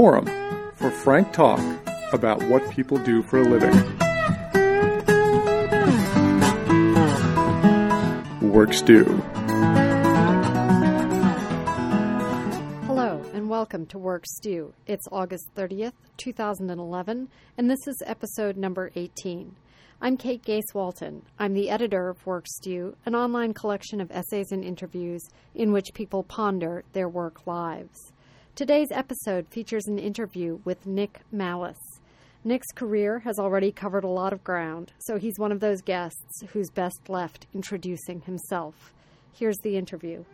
forum for frank talk about what people do for a living. Work Stew. Hello, and welcome to Work Stew. It's August 30th, 2011, and this is episode number 18. I'm Kate Gase-Walton. I'm the editor of Work Stew, an online collection of essays and interviews in which people ponder their work lives. Today's episode features an interview with Nick Malice. Nick's career has already covered a lot of ground, so he's one of those guests who's best left introducing himself. Here's the interview.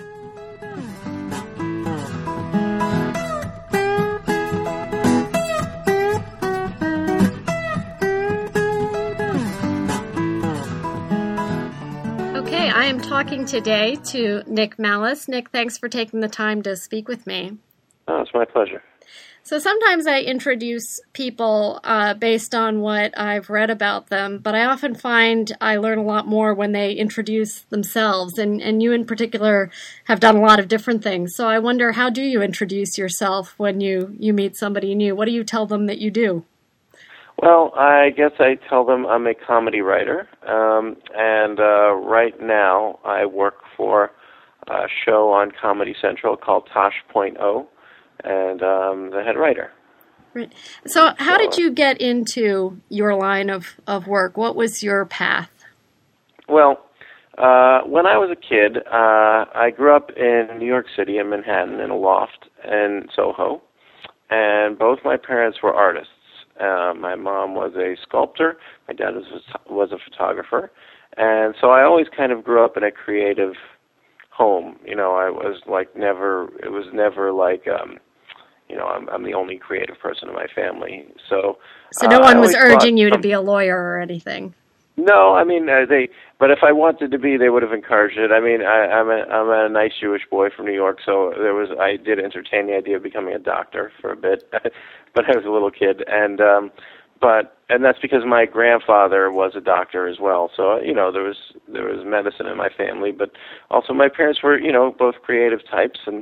Okay, I am talking today to Nick Malice. Nick, thanks for taking the time to speak with me. Oh, it's my pleasure. So sometimes I introduce people based on what I've read about them, but I often find I learn a lot more when they introduce themselves, and you in particular have done a lot of different things. So I wonder, how do you introduce yourself when you meet somebody new? What do you tell them that you do? Well, I guess I tell them I'm a comedy writer, and right now I work for a show on Comedy Central called Tosh.0, and the head writer. Right. So how did you get into your line of work? What was your path? Well, when I was a kid, I grew up in New York City, in Manhattan, in a loft in Soho, and both my parents were artists. My mom was a sculptor, my dad was a photographer, and so I always kind of grew up in a creative home. You know, I was like it was never like, I'm the only creative person in my family. So no one was urging you to be a lawyer or anything? No, I mean, but if I wanted to be, they would have encouraged it. I mean, I'm a nice Jewish boy from New York, so I did entertain the idea of becoming a doctor for a bit, but I was a little kid, and that's because my grandfather was a doctor as well. So, there was medicine in my family, but also my parents were, both creative types, and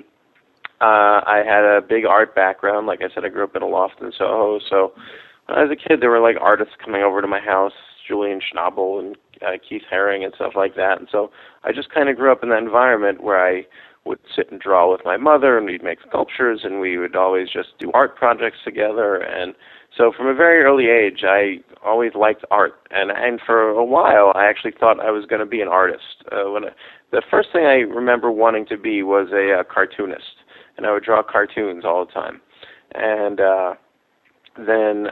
I had a big art background. Like I said, I grew up in a loft in Soho, so when I was a kid, there were like artists coming over to my house, Julian Schnabel and Keith Haring and stuff like that. And so I just kind of grew up in that environment where I would sit and draw with my mother, and we'd make sculptures, and we would always just do art projects together. And so from a very early age, I always liked art. And for a while, I actually thought I was going to be an artist. The first thing I remember wanting to be was a cartoonist, and I would draw cartoons all the time. And then,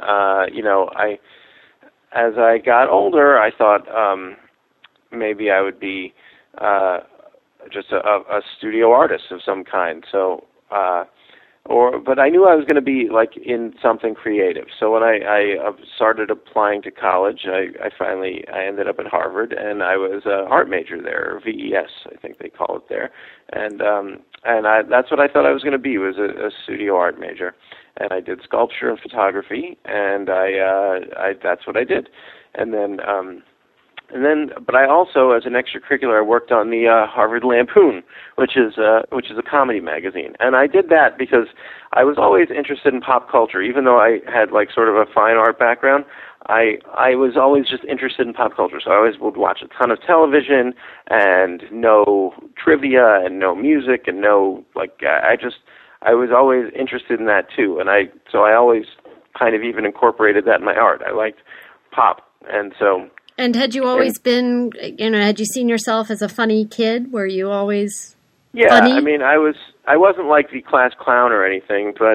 as I got older, I thought maybe I would be just a studio artist of some kind. So, but I knew I was going to be like in something creative. So when I started applying to college, I ended up at Harvard, and I was an art major there, or VES, I think they call it there, and that's what I thought I was going to be, was a studio art major. And I did sculpture and photography, and that's what I did. And then, but I also, as an extracurricular, I worked on the Harvard Lampoon, which is a comedy magazine. And I did that because I was always interested in pop culture, even though I had like sort of a fine art background. I was always just interested in pop culture, so I always would watch a ton of television and know trivia and know music and know I was always interested in that too, and so I always kind of even incorporated that in my art. I liked pop, and so. And had you always been, had you seen yourself as a funny kid? Were you always funny? I mean, I wasn't like the class clown or anything, but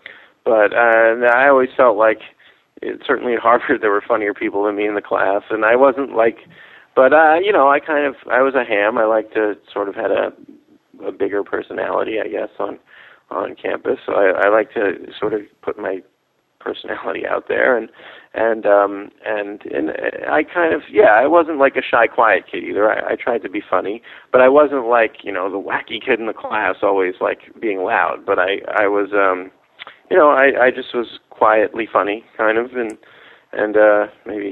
I always felt like, certainly at Harvard there were funnier people than me in the class, and I wasn't like, but I was a ham. I like to sort of had a bigger personality, I guess, on campus. So I like to sort of put my personality out there, and I kind of, I wasn't like a shy, quiet kid either. I tried to be funny, but I wasn't like, the wacky kid in the class always like being loud, but I was, I just was quietly funny, kind of, and maybe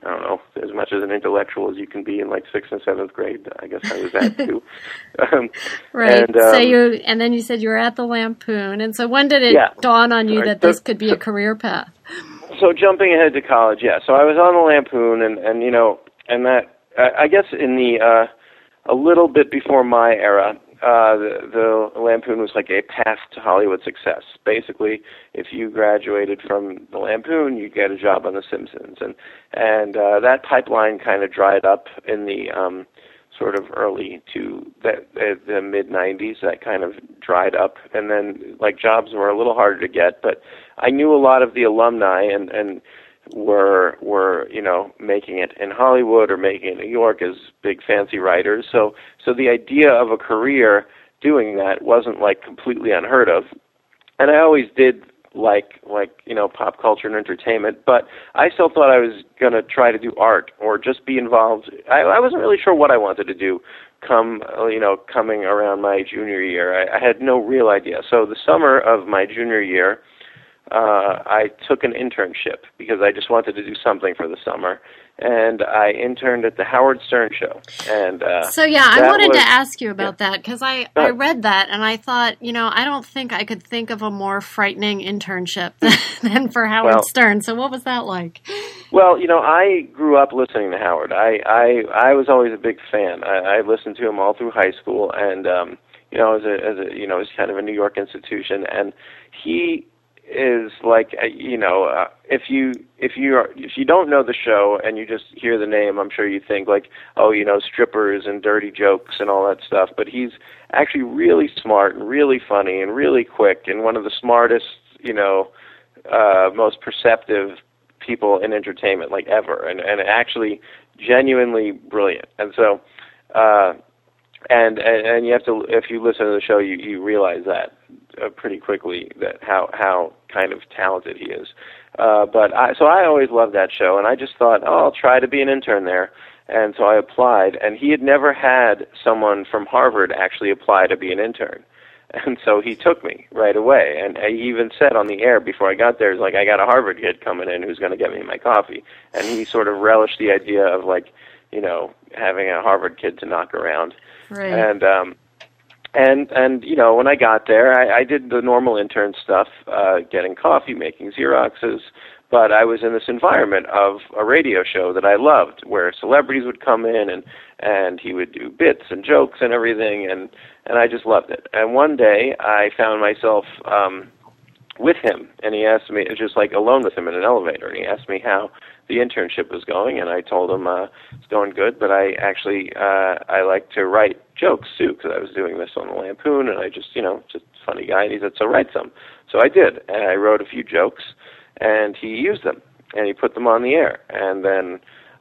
I don't know, as much as an intellectual as you can be in like 6th and 7th grade. I guess I was that too. Right. And then you said you were at the Lampoon. And so when did it dawn on you that this could be a career path? So jumping ahead to college, So I was on the Lampoon, and that I guess in the a little bit before my era. The Lampoon was like a path to Hollywood success. Basically, if you graduated from the Lampoon, you get a job on The Simpsons, and that pipeline kind of dried up in the sort of early to the mid '90s. That kind of dried up, and then like jobs were a little harder to get. But I knew a lot of the alumni and were making it in Hollywood or making it in New York as big fancy writers. So the idea of a career doing that wasn't like completely unheard of. And I always did like pop culture and entertainment, but I still thought I was going to try to do art or just be involved. I wasn't really sure what I wanted to do coming around my junior year. I had no real idea. So the summer of my junior year, I took an internship because I just wanted to do something for the summer, and I interned at the Howard Stern Show. And I wanted to ask you about that because I read that and I thought, I don't think I could think of a more frightening internship than for Howard Stern. So what was that like? Well, I grew up listening to Howard. I was always a big fan. I listened to him all through high school, and as kind of a New York institution, and he is like if you don't know the show and you just hear the name, I'm sure you think like, strippers and dirty jokes and all that stuff, but he's actually really smart and really funny and really quick and one of the smartest, most perceptive people in entertainment like ever, and actually genuinely brilliant. And so and you have to, if you listen to the show, you realize that pretty quickly, that how kind of talented he is. So I always loved that show, and I just thought, I'll try to be an intern there. And so I applied, and he had never had someone from Harvard actually apply to be an intern. And so he took me right away. And he even said on the air before I got there, he's like, I got a Harvard kid coming in who's going to get me my coffee. And he sort of relished the idea of like, having a Harvard kid to knock around. Right. And when I got there, I did the normal intern stuff, getting coffee, making Xeroxes, but I was in this environment of a radio show that I loved, where celebrities would come in and he would do bits and jokes and everything, and I just loved it. And one day I found myself with him, and he asked me, just like alone with him in an elevator, and he asked me how the internship was going, and I told him it's going good, but I actually I like to write jokes too, because I was doing this on the Lampoon, and I just just a funny guy, and he said, so write some. So I did, and I wrote a few jokes, and he used them, and he put them on the air, and then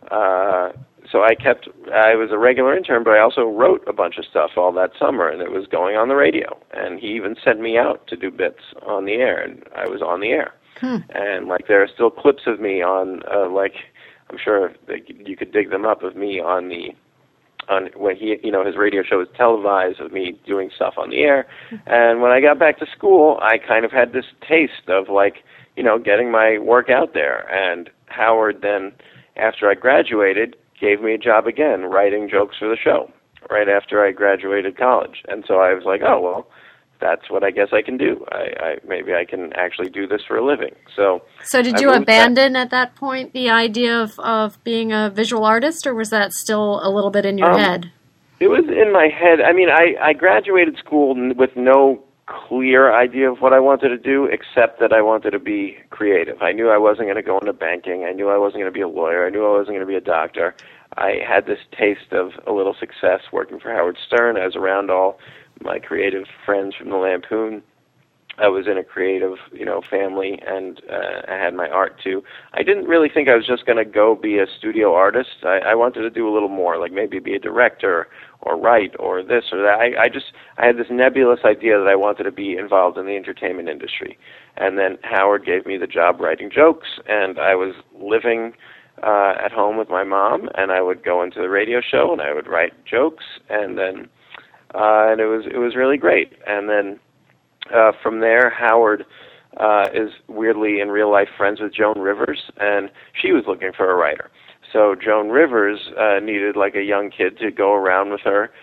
so I was a regular intern, but I also wrote a bunch of stuff all that summer, and it was going on the radio, and he even sent me out to do bits on the air, and I was on the air. And like there are still clips of me on I'm sure you could dig them up of me on when he his radio show was televised, of me doing stuff on the air. And when I got back to school, I kind of had this taste of getting my work out there. And Howard then, after I graduated, gave me a job again writing jokes for the show right after I graduated college. And so I was like, oh well, that's what I guess I can do. Maybe I can actually do this for a living. So did you abandon at that point the idea of being a visual artist, or was that still a little bit in your head? It was in my head. I mean, I graduated school with no clear idea of what I wanted to do, except that I wanted to be creative. I knew I wasn't going to go into banking. I knew I wasn't going to be a lawyer. I knew I wasn't going to be a doctor. I had this taste of a little success working for Howard Stern. I was around all my creative friends from the Lampoon. I was in a creative, family, and I had my art too. I didn't really think I was just going to go be a studio artist. I wanted to do a little more, like maybe be a director or write or this or that. I had this nebulous idea that I wanted to be involved in the entertainment industry. And then Howard gave me the job writing jokes, and I was living at home with my mom, and I would go into the radio show and I would write jokes, and then and it was really great. And then from there, Howard is weirdly in real life friends with Joan Rivers, and she was looking for a writer. so Joan Rivers needed like a young kid to go around with her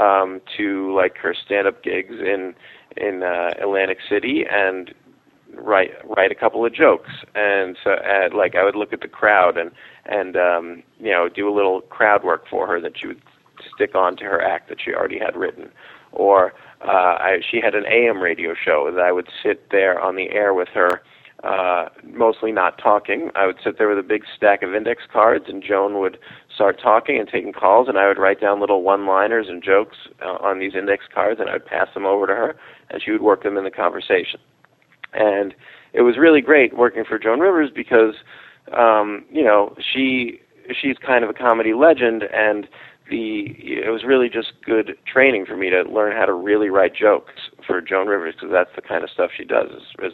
to like her stand-up gigs in Atlantic City and write a couple of jokes. And so like I would look at the crowd and you know, do a little crowd work for her that she would stick on to her act that she already had written. Or she had an AM radio show that I would sit there on the air with her, mostly not talking. I would sit there with a big stack of index cards, and Joan would start talking and taking calls, and I would write down little one-liners and jokes on these index cards, and I would pass them over to her, and she would work them in the conversation. And it was really great working for Joan Rivers because, you know, she's kind of a comedy legend, and it was really just good training for me to learn how to really write jokes for Joan Rivers, because that's the kind of stuff she does.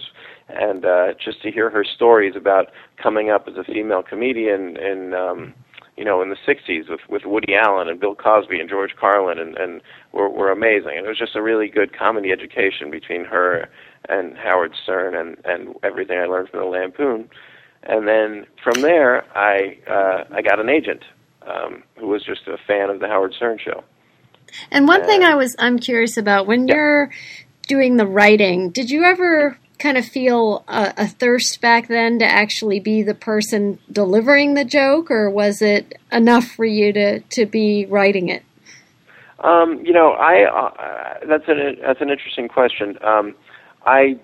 And just to hear her stories about coming up as a female comedian in you know, in the 60s with Woody Allen and Bill Cosby and George Carlin and were amazing. And it was just a really good comedy education between her and Howard Stern and everything I learned from the Lampoon. And then from there, I got an agent who was just a fan of the Howard Stern show. And one thing I'm curious about, when you're doing the writing, did you ever kind of feel a thirst back then to actually be the person delivering the joke, or was it enough for you to be writing it? You know, that's an interesting question. I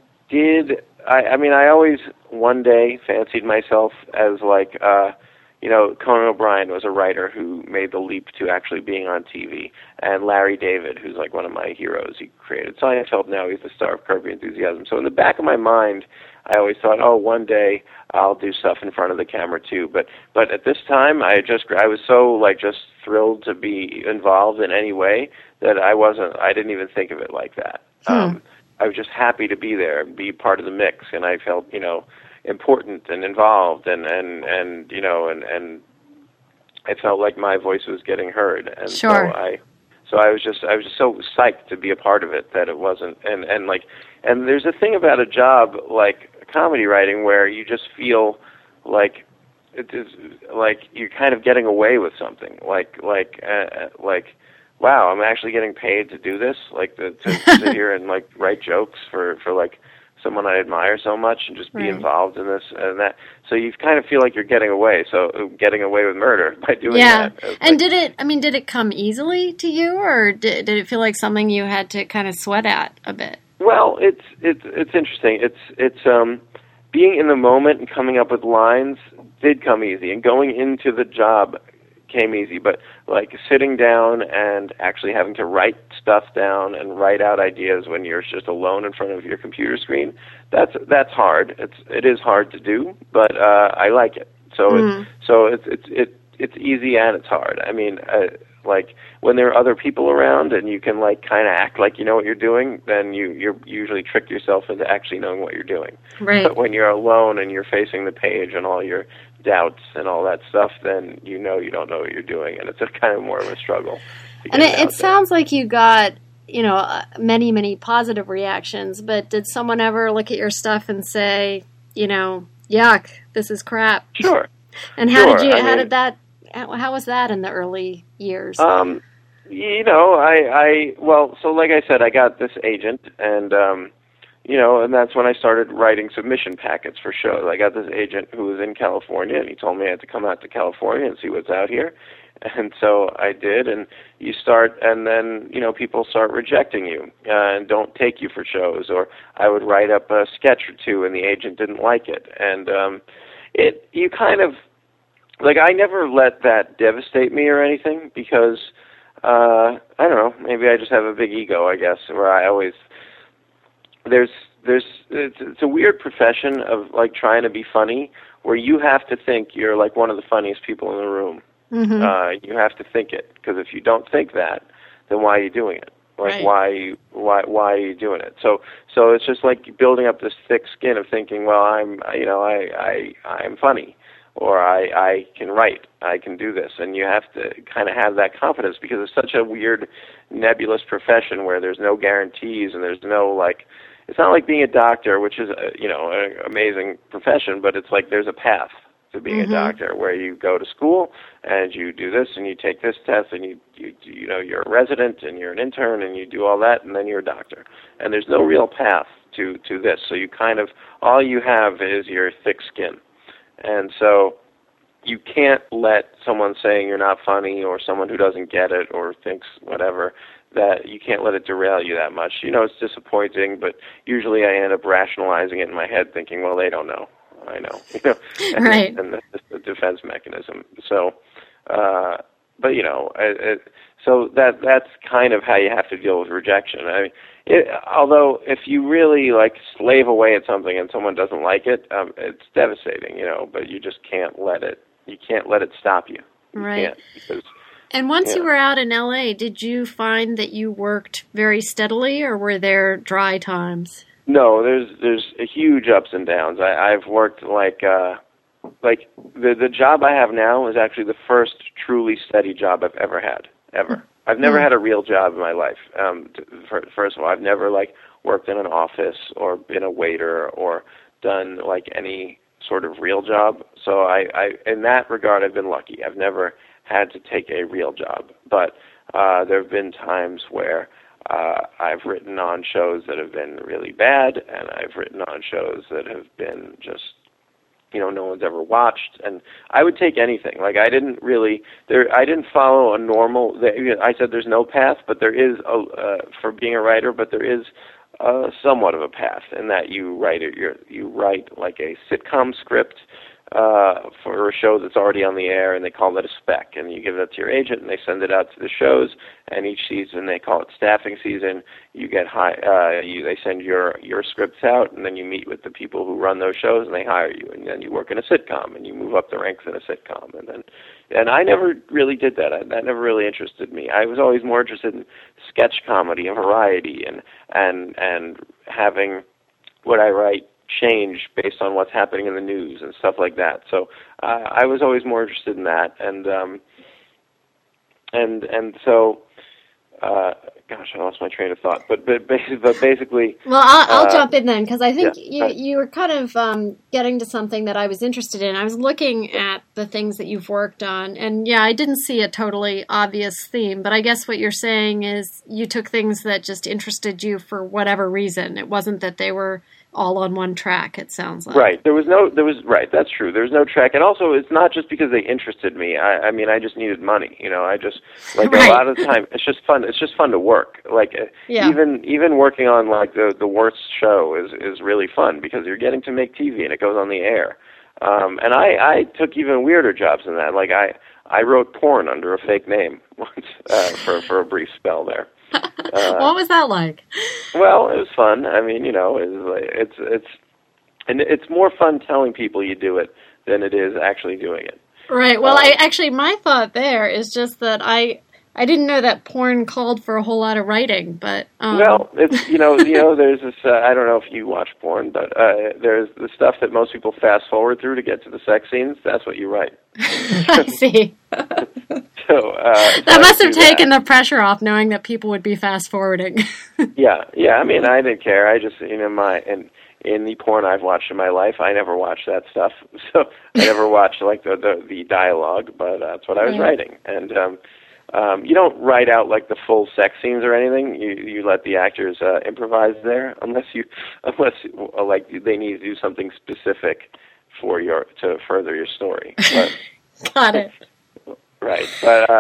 mean, I always one day fancied myself as like, you know, Conan O'Brien was a writer who made the leap to actually being on TV, and Larry David, who's like one of my heroes, he created Seinfeld. Now he's the star of Curb Your Enthusiasm. So in the back of my mind, I always thought, oh, one day I'll do stuff in front of the camera too. But at this time, I was so like just thrilled to be involved in any way that I didn't even think of it like that. I was just happy to be there and be part of the mix, and I felt, you know, important and involved, and you know, and I felt like my voice was getting heard, and sure. so I was just so psyched to be a part of it that it wasn't, and there's a thing about a job like comedy writing where you just feel like it is like you're kind of getting away with something, like wow, I'm actually getting paid to do this, like to sit here and like write jokes for like someone I admire so much and just be involved in this and that. So you kind of feel like you're getting away with murder by doing that. And did it come easily to you, or did it feel like something you had to kind of sweat at a bit? Well, it's interesting. It's being in the moment and coming up with lines did come easy, and going into the job came easy, but like sitting down and actually having to write stuff down and write out ideas when you're just alone in front of your computer screen, that's hard. It is hard to do, but I like it. So it's easy and it's hard. I mean, like when there are other people around and you can like kind of act like you know what you're doing, then you usually trick yourself into actually knowing what you're doing. Right. But when you're alone and you're facing the page and all your doubts and all that stuff, then you don't know what you're doing, and it's a kind of more of a struggle. And it sounds like you got, you know, many, many positive reactions, but did someone ever look at your stuff and say, you know, yuck, this is crap? Sure. And how was that in the early years? You know, well, so like I said, I got this agent, and you know, and that's when I started writing submission packets for shows. I got this agent who was in California, and he told me I had to come out to California and see what's out here. And so I did, and you start, and then, you know, people start rejecting you and don't take you for shows. Or I would write up a sketch or two, and the agent didn't like it. And you kind of, like, I never let that devastate me or anything, because, I don't know, maybe I just have a big ego, I guess, where I always... It's a weird profession of like trying to be funny, where you have to think you're like one of the funniest people in the room. Mm-hmm. You have to think it, because if you don't think that, then why are you doing it? Like why are you doing it? So it's just like building up this thick skin of thinking, well, I'm funny, or I can write, I can do this, and you have to kind of have that confidence, because it's such a weird nebulous profession where there's no guarantees and there's no like. It's not like being a doctor, which is, you know, an amazing profession, but it's like there's a path. to being a doctor, where you go to school and you do this and you take this test and you know you're a resident and you're an intern and you do all that and then you're a doctor. And there's no real path to this. So you kind of, all you have is your thick skin. And so you can't let someone saying you're not funny or someone who doesn't get it or thinks whatever, that you can't let it derail you that much. You know, it's disappointing, but usually I end up rationalizing it in my head thinking, well, they don't know. I know. You know, right. And that's the defense mechanism. So, but, you know, so that's kind of how you have to deal with rejection. I mean, although if you really, like, slave away at something and someone doesn't like it, it's devastating, you know, but you just can't let it stop you. Right. Because, and once you were out in L.A., did you find that you worked very steadily, or were there dry times? No, there's a huge ups and downs. I've worked like the job I have now is actually the first truly steady job I've ever had, ever. I've never had a real job in my life. First of all, I've never like worked in an office or been a waiter or done like any sort of real job. So I in that regard, I've been lucky. I've never had to take a real job, but there have been times where I've written on shows that have been really bad, and I've written on shows that have been just, you know, no one's ever watched. And I would take anything. Like I didn't follow a normal. I said there's no path, but there is for being a writer. But there is somewhat of a path in that you write like a sitcom script for a show that's already on the air, and they call that a spec, and you give that to your agent, and they send it out to the shows, and each season they call it staffing season. You get they send your scripts out, and then you meet with the people who run those shows, and they hire you, and then you work in a sitcom, and you move up the ranks in a sitcom, and I never really did that. That never really interested me. I was always more interested in sketch comedy and variety, and having what I write change based on what's happening in the news and stuff like that. So I was always more interested in that, and so gosh, I lost my train of thought. But basically, well, I'll jump in then, because I think yeah, you were kind of getting to something that I was interested in. I was looking at the things that you've worked on, and yeah, I didn't see a totally obvious theme. But I guess what you're saying is you took things that just interested you for whatever reason. It wasn't that they were all on one track, it sounds like. Right. Right, that's true. There was no track. And also, it's not just because they interested me. I mean, I just needed money. You know, I just, like, right. A lot of the time, it's just fun to work. Like, even working on, like, the worst show is really fun because you're getting to make TV and it goes on the air. And I took even weirder jobs than that. Like, I wrote porn under a fake name once for a brief spell there. What was that like? Well, it was fun. I mean, you know, it's more fun telling people you do it than it is actually doing it. Right. Well, my thought there is just that I didn't know that porn called for a whole lot of writing, but well, it's you know, there's this. I don't know if you watch porn, but there's the stuff that most people fast forward through to get to the sex scenes. That's what you write. I see. So that must have taken the pressure off, knowing that people would be fast forwarding. Yeah. I mean, I didn't care. I just, you know, in the porn I've watched in my life, I never watched that stuff. So I never watched like the dialogue, but that's what I was writing. And you don't write out like the full sex scenes or anything. You let the actors improvise there, unless like they need to do something specific to further your story. But, got it. Right, but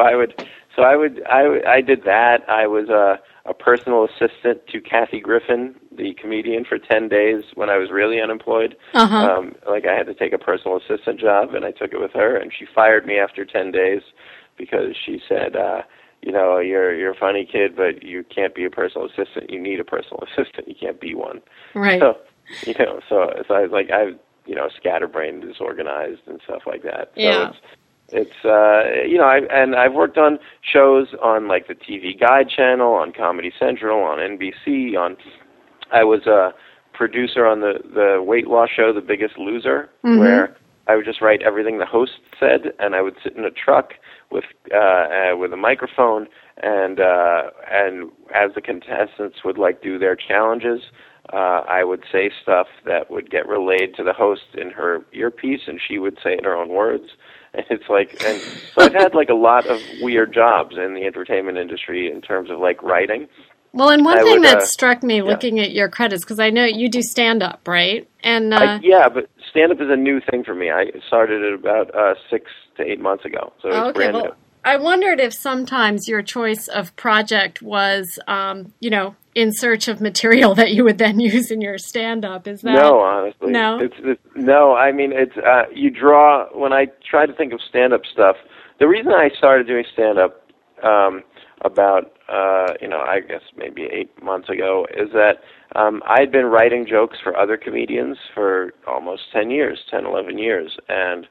I did that. I was a personal assistant to Kathy Griffin, the comedian, for 10 days when I was really unemployed. Like I had to take a personal assistant job, and I took it with her, and she fired me after 10 days because she said, you know, you're a funny kid, but you can't be a personal assistant. You need a personal assistant. You can't be one. Right. So, you know, so I was like, scatterbrained, disorganized, and stuff like that. So yeah. It's you know, I've worked on shows on like the TV Guide channel, on Comedy Central, on NBC. I was a producer on the weight loss show, The Biggest Loser, where I would just write everything the host said, and I would sit in a truck with a microphone, and as the contestants would like do their challenges, I would say stuff that would get relayed to the host in her earpiece, and she would say it in her own words. And it's like, and so I've had like a lot of weird jobs in the entertainment industry in terms of like writing. Well, and one thing that struck me looking at your credits, because I know you do stand-up, right? And yeah, but stand-up is a new thing for me. I started it about 6 to 8 months ago, so it's brand new. I wondered if sometimes your choice of project was, in search of material that you would then use in your stand-up. Is that no? Honestly, no. It's no. I mean, it's you draw. When I try to think of stand-up stuff, the reason I started doing stand-up about I guess maybe 8 months ago is that I'd been writing jokes for other comedians for almost 10 years, 10, 11 years, and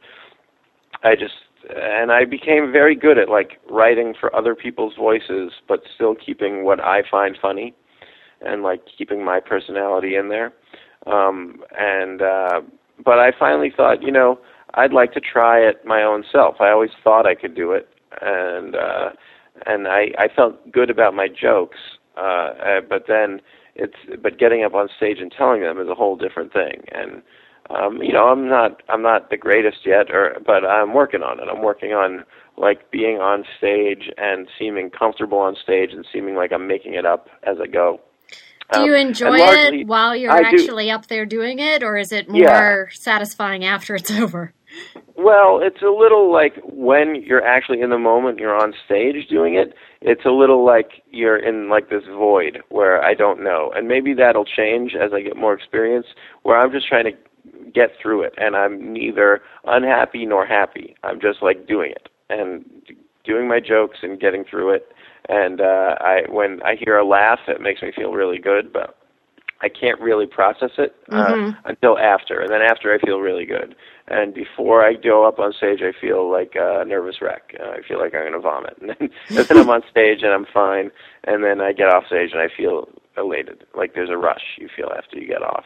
I became very good at like writing for other people's voices, but still keeping what I find funny, and like keeping my personality in there. But I finally thought, I'd like to try it my own self. I always thought I could do it, and I felt good about my jokes. But getting up on stage and telling them is a whole different thing. And I'm not the greatest yet, but I'm working on it. I'm working on like being on stage and seeming comfortable on stage and seeming like I'm making it up as I go. Do you enjoy it while you're actually up there doing it, or is it more satisfying after it's over? Well, it's a little like when you're actually in the moment, you're on stage doing it, it's a little like you're in like this void where I don't know. And maybe that'll change as I get more experience, where I'm just trying to get through it, and I'm neither unhappy nor happy. I'm just like doing it and doing my jokes and getting through it. And when I hear a laugh, it makes me feel really good, but I can't really process it until after. And then after, I feel really good. And before I go up on stage, I feel like a nervous wreck. I feel like I'm going to vomit. And then I'm on stage, and I'm fine. And then I get off stage, and I feel elated, like there's a rush you feel after you get off.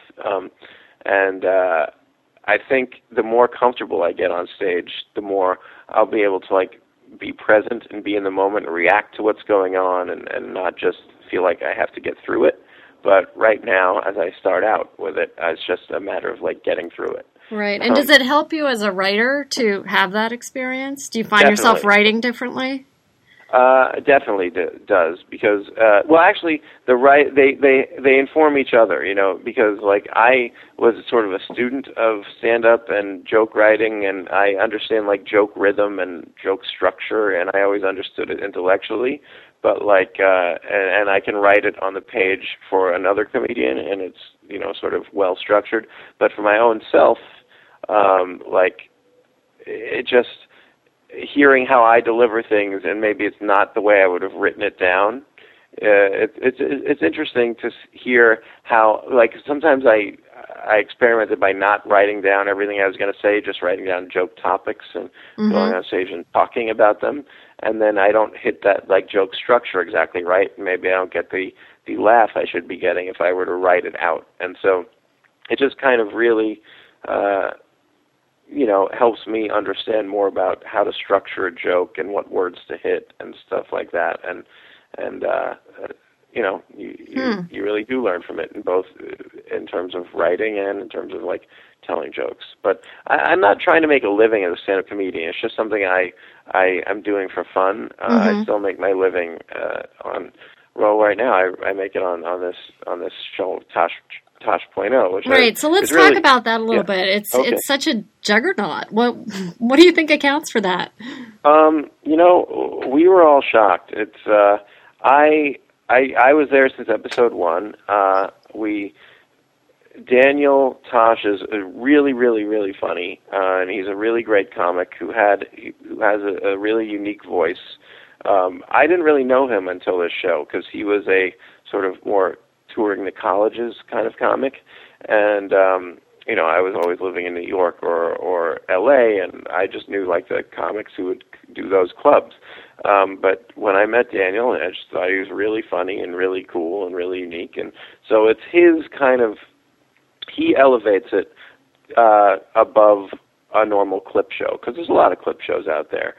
I think the more comfortable I get on stage, the more I'll be able to like be present and be in the moment and react to what's going on, and not just feel like I have to get through it. But right now, as I start out with it, it's just a matter of like getting through it. Right. And does it help you as a writer to have that experience? Do you find yourself writing differently? Definitely does, because actually they inform each other, because like I was sort of a student of stand-up and joke writing, and I understand like joke rhythm and joke structure, and I always understood it intellectually, but like and I can write it on the page for another comedian, and it's sort of well structured, but for my own self, like it just hearing how I deliver things, and maybe it's not the way I would have written it down. It's interesting to hear how, like, sometimes I experimented by not writing down everything I was going to say, just writing down joke topics and going on stage and talking about them, and then I don't hit that like joke structure exactly right. Maybe I don't get the laugh I should be getting if I were to write it out, and so it just kind of really helps me understand more about how to structure a joke and what words to hit and stuff like that. And you really do learn from it, in both in terms of writing and in terms of like telling jokes. But I'm not trying to make a living as a stand-up comedian. It's just something I'm doing for fun. I still make my living right now I make it on this show, Tosh.0, which right. So let's talk about that a little bit. It's such a juggernaut. What do you think accounts for that? We were all shocked. It's I was there since episode 1. Daniel Tosh is really, really, really funny, and he's a really great comic who has a really unique voice. I didn't really know him until this show, because he was a sort of more touring the colleges kind of comic, and I was always living in New York or LA, and I just knew like the comics who would do those clubs. But when I met Daniel, I just thought he was really funny and really cool and really unique, and so it's his kind of, he elevates it above a normal clip show, because there's a lot of clip shows out there,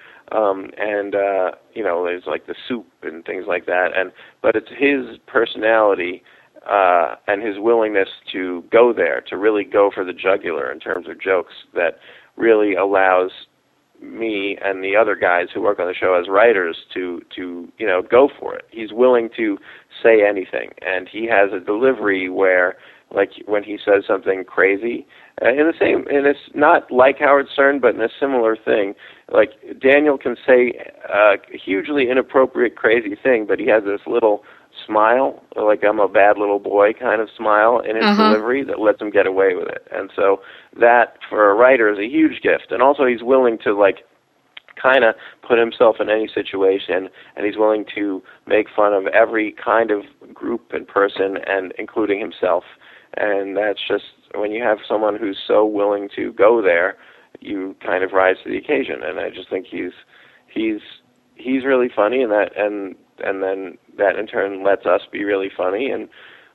there's like The Soup and things like that, but it's his personality and his willingness to go there, to really go for the jugular in terms of jokes, that really allows me and the other guys who work on the show as writers to go for it. He's willing to say anything, and he has a delivery where, like, when he says something crazy, and it's not like Howard Stern, but in a similar thing. Like, Daniel can say a hugely inappropriate, crazy thing, but he has this little smile, like I'm a bad little boy kind of smile in his delivery that lets him get away with it. And so that, for a writer, is a huge gift. And also he's willing to, like, kind of put himself in any situation, and he's willing to make fun of every kind of group and person, and including himself. And that's just, when you have someone who's so willing to go there, you kind of rise to the occasion. And I just think he's really funny, and then that in turn lets us be really funny. And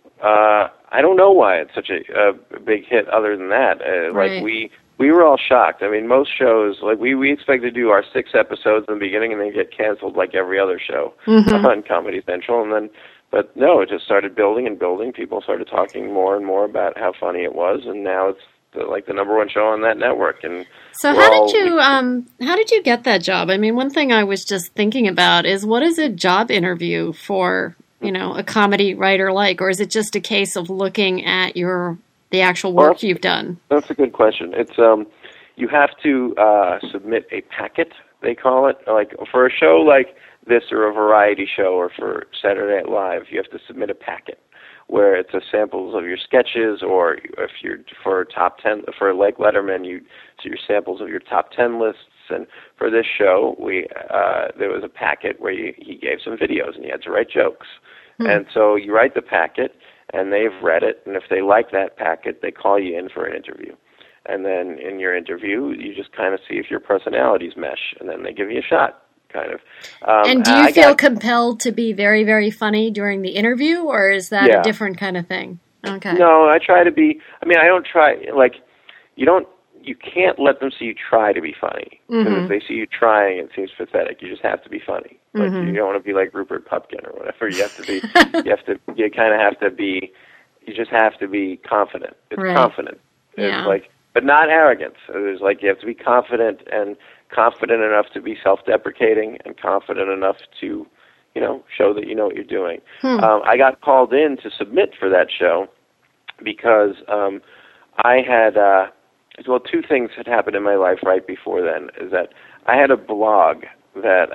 I don't know why it's such a big hit other than that. Right. Like, we were all shocked. I mean, most shows, like, we expect to do our 6 episodes in the beginning and then get canceled like every other show on Comedy Central. But no, it just started building and building. People started talking more and more about how funny it was, and now it's the number one show on that network. And so how did you get that job? I mean, one thing I was just thinking about is, what is a job interview for, a comedy writer like, or is it just a case of looking at the actual work you've done? That's a good question. It's you have to submit a packet, they call it. Like, for a show like this, or a variety show, or for Saturday Night Live, you have to submit a packet where it's samples of your sketches, or if you're for top 10, for like Letterman, your samples of your top 10 lists. And for this show, there was a packet where he gave some videos, and you had to write jokes. And so you write the packet, and they've read it, and if they like that packet, they call you in for an interview. And then in your interview, you just kind of see if your personalities mesh, and then they give you a shot, kind of. And do you feel compelled to be very, very funny during the interview, or is that a different kind of thing? Okay. No, I try to be. I mean, I don't try. Like, you can't let them see you try to be funny. Because if they see you trying, it seems pathetic. You just have to be funny. Like, you don't want to be like Rupert Pupkin or whatever. You have to be. You kind of have to be. You just have to be confident. It's confident. It's like, but not arrogance. There's like, you have to be confident, and confident enough to be self-deprecating, and confident enough to, show that you know what you're doing. I got called in to submit for that show because I had, two things had happened in my life right before then. Is that I had a blog that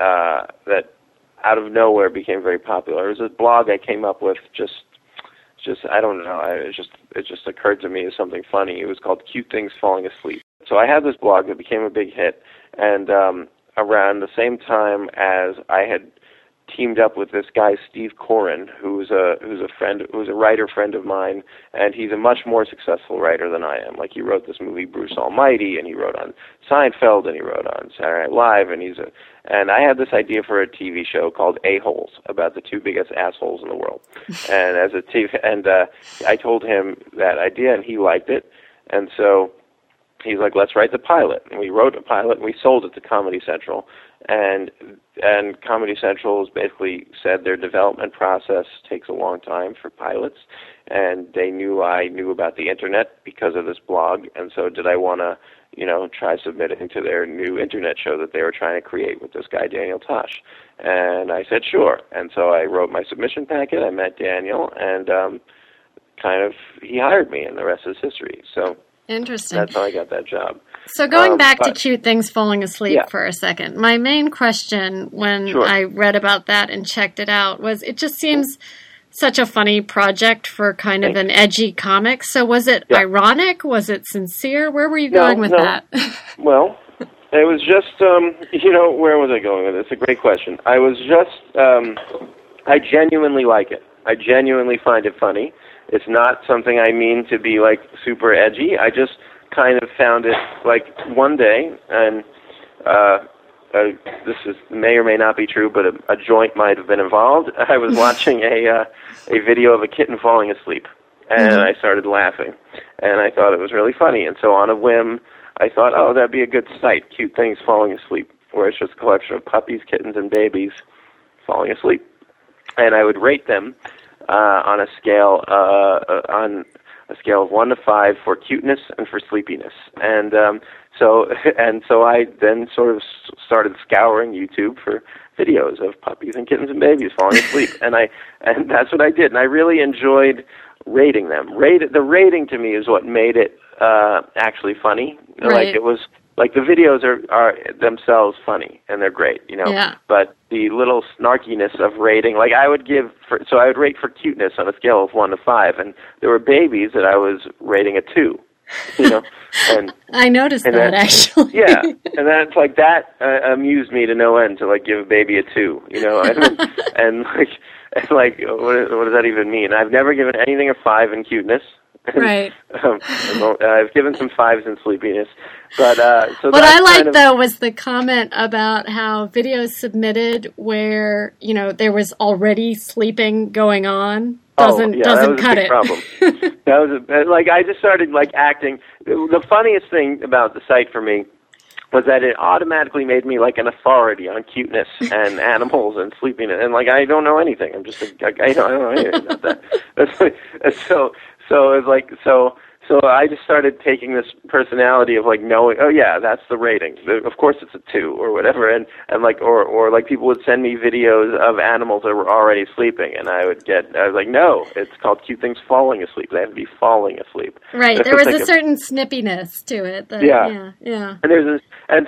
out of nowhere became very popular. It was a blog I came up with just I don't know. It just occurred to me as something funny. It was called Cute Things Falling Asleep. So I had this blog that became a big hit, and around the same time as I had teamed up with this guy Steve Coren, who's a writer friend of mine, and he's a much more successful writer than I am. Like, he wrote this movie Bruce Almighty, and he wrote on Seinfeld, and he wrote on Saturday Night Live, and I had this idea for a TV show called A-Holes, about the 2 biggest assholes in the world. And I told him that idea, and he liked it, and so he's like, let's write the pilot. And we wrote a pilot, and we sold it to Comedy Central. And Comedy Central has basically said their development process takes a long time for pilots, and they knew I knew about the internet because of this blog, and so did I want to, try submitting to their new internet show that they were trying to create with this guy Daniel Tosh. And I said sure, and so I wrote my submission packet. I met Daniel, and he hired me, and the rest is history. So interesting. That's how I got that job. So going back to Cute Things Falling Asleep for a second, my main question when I read about that and checked it out was, it just seems such a funny project for kind of an edgy comic. So was it ironic? Was it sincere? Where were you going with that? Well, it was just, where was I going with it? It's a great question. I was just, I genuinely like it. I genuinely find it funny. It's not something I mean to be, like, super edgy. I just kind of found it, like, one day, and this may or may not be true, but a joint might have been involved. I was watching a video of a kitten falling asleep, and I started laughing, and I thought it was really funny. And so on a whim, I thought, oh, that'd be a good site, Cute Things Falling Asleep, where it's just a collection of puppies, kittens, and babies falling asleep. And I would rate them on a scale of 1 to 5 for cuteness and for sleepiness. And so I then sort of started scouring YouTube for videos of puppies and kittens and babies falling asleep, and that's what I did. And I really enjoyed rating them. The rating to me is what made it actually funny. Right. Like it was like the videos are themselves funny and they're great, Yeah. But the little snarkiness of rating, like I would rate for cuteness on a scale of 1 to 5, and there were babies that I was rating a 2, and I noticed that actually. Yeah, and that's like that amused me to no end to like give a baby a 2, and what does that even mean? I've never given anything a 5 in cuteness. Right. I've given some 5s in sleepiness, but so what I liked though was the comment about how videos submitted where there was already sleeping going on doesn't cut it. Problem. That was I just started acting. The funniest thing about the site for me was that it automatically made me like an authority on cuteness and animals and sleepiness, and I don't know anything. I'm just I don't know anything about that. So it was so I just started taking this personality of knowing, oh yeah, that's the rating. Of course it's a 2 or whatever, and or people would send me videos of animals that were already sleeping, and I was like, no, it's called cute things falling asleep. They have to be falling asleep. Right. There was a certain snippiness to it. Yeah. And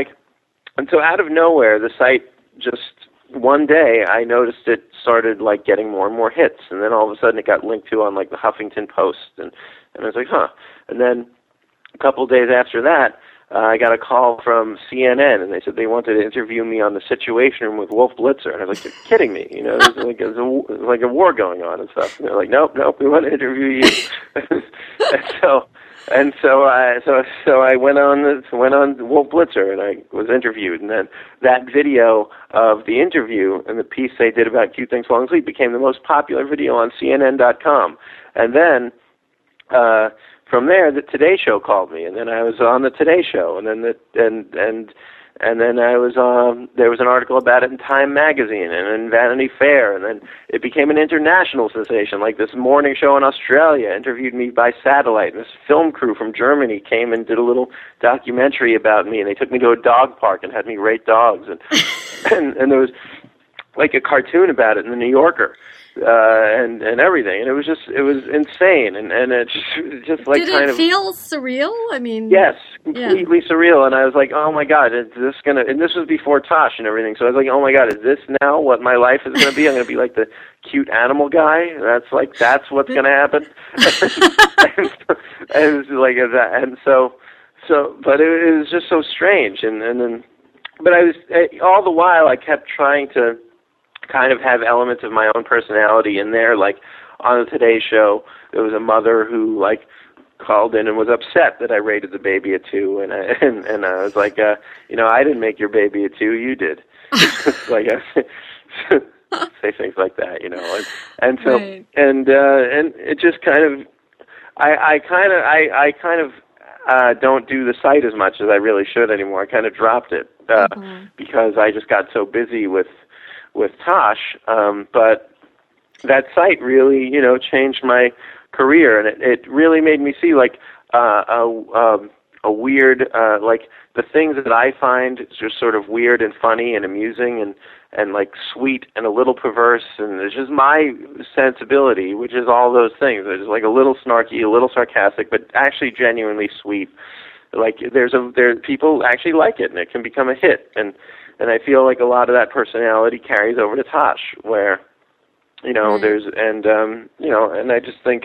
so out of nowhere, the site just one day I noticed it started getting more and more hits, and then all of a sudden it got linked to on the Huffington Post, and I was like, huh. And then a couple of days after that, I got a call from CNN, and they said they wanted to interview me on the Situation Room with Wolf Blitzer, and I was like, you're kidding me, there's like a war going on and stuff. And they're like, nope, we want to interview you. And so I went on Wolf Blitzer, and I was interviewed, and then that video of the interview and the piece they did about cute things falling asleep became the most popular video on CNN.com. And then from there, the Today Show called me, and then I was on the Today Show, and then then I was there was an article about it in Time Magazine and in Vanity Fair, and then it became an international sensation. Like this morning show in Australia interviewed me by satellite, and this film crew from Germany came and did a little documentary about me, and they took me to a dog park and had me rate dogs, and there was a cartoon about it in the New Yorker. And everything, and it was insane, and it just Did it feel surreal? I mean, yes, completely surreal. And I was like, oh my God, is this gonna? And this was before Tosh and everything, so I was like, oh my God, is this now what my life is gonna be? I'm gonna be like the cute animal guy. That's what's gonna happen. and it was like that, and so, but it was just so strange, and then, but I was all the while I kept trying to kind of have elements of my own personality in there. Like on the Today Show, there was a mother who called in and was upset that I rated the baby a 2, and I was like, I didn't make your baby a 2, you did. Say things like that, and so right. and it just kind of I kind of don't do the site as much as I really should anymore. I kind of dropped it because I just got so busy with Tosh, but that site really, changed my career, and it really made me see a weird, the things that I find just sort of weird and funny and amusing and sweet and a little perverse, and it's just my sensibility, which is all those things. It's a little snarky, a little sarcastic, but actually genuinely sweet. People actually like it, and it can become a hit, and I feel like a lot of that personality carries over to Tosh, where, there's, and I just think,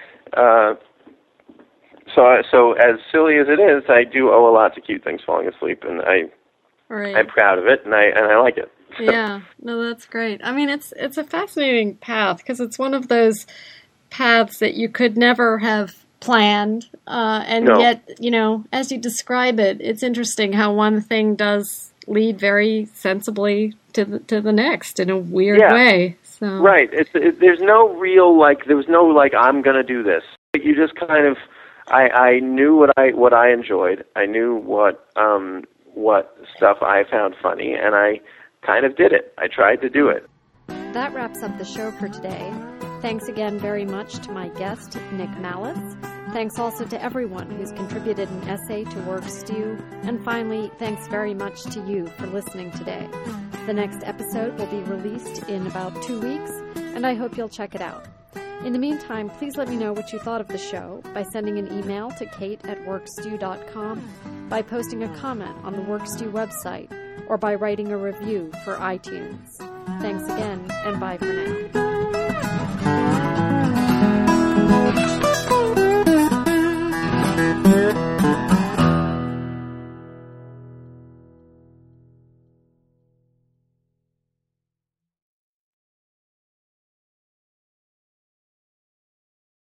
so as silly as it is, I do owe a lot to Cute Things Falling Asleep, and I'm proud of it, and I like it. Yeah, no, that's great. I mean, it's a fascinating path, because it's one of those paths that you could never have planned, yet, as you describe it, it's interesting how one thing does lead very sensibly to the next in a weird way. So right, there's no real there was no I'm gonna do this. You just kind of I knew what I enjoyed. I knew what stuff I found funny, and I kind of did it. I tried to do it. That wraps up the show for today. Thanks again very much to my guest, Nick Malice. Thanks also to everyone who's contributed an essay to Work Stew. And finally, thanks very much to you for listening today. The next episode will be released in about 2 weeks, and I hope you'll check it out. In the meantime, please let me know what you thought of the show by sending an email to kate@workstew.com, by posting a comment on the Work Stew website, or by writing a review for iTunes. Thanks again, and bye for now.